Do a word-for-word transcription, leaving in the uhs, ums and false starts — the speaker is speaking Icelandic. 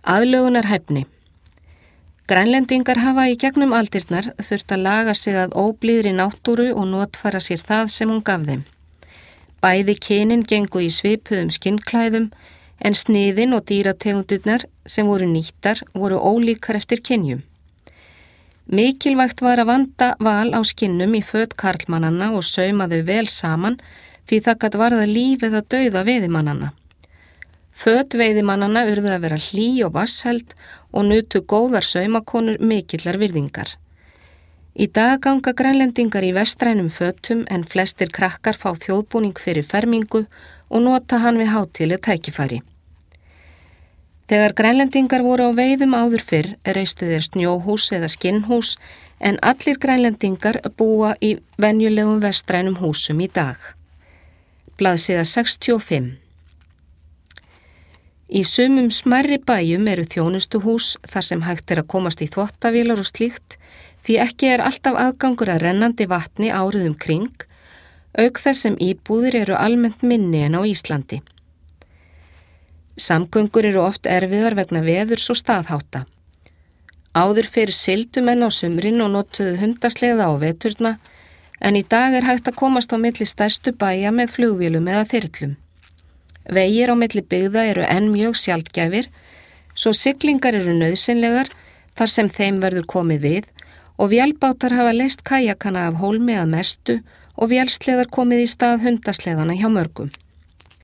Aðlögunarhæfni. Grænlendingar hafa í gegnum aldirnar þurft að laga sig að óblíðri náttúru og notfæra sér það sem hún gaf þeim. Bæði kynin gengu í svipuðum skinnklæðum en sniðin og dýrategundirnar sem voru nýttar voru ólíkar eftir kynjum. Mikilvægt var að vanda val á skinnum í föt karlmannanna og sauma þau vel saman því það gat varða líf eða dauða veiðimannanna. Föt veiðimannanna urðu að vera hlý og vassheld og nutu góðar saumakonur mikillar virðingar. Í dag ganga grænlendingar í vestrænum fötum en flestir krakkar fá þjóðbúning fyrir fermingu og nota hann við hátíðleg tækifæri. Þegar grænlendingar voru á veiðum áður fyrr reistu þeir snjóhús eða skinnhús en allir grænlendingar búa í venjulegum vestrænum húsum í dag. Blaðsíða sextíu og fimm. Í sumum smærri bæjum eru þjónustuhús þar sem hægt er að komast í þvottavélar og slíkt því ekki er alltaf aðgangur að rennandi vatni árið um kring, auk þess sem íbúðir eru almennt minni en á Íslandi. Samgöngur eru oft erfiðar vegna veðurs og staðhátta. Áður fyrir sigldu menn á sumrin og notuðu hundasleiða á veturna, en í dag er hægt að komast á milli stærstu bæja með flugvélum eða þyrlum. Vegir á milli byggða eru enn mjög sjaldgæfir, svo siglingar eru nauðsynlegar þar sem þeim verður komið við og vélbátar hafa leyst kajakana af hólmi að mestu og vélsleðar komið í stað hundasleðana hjá mörgum.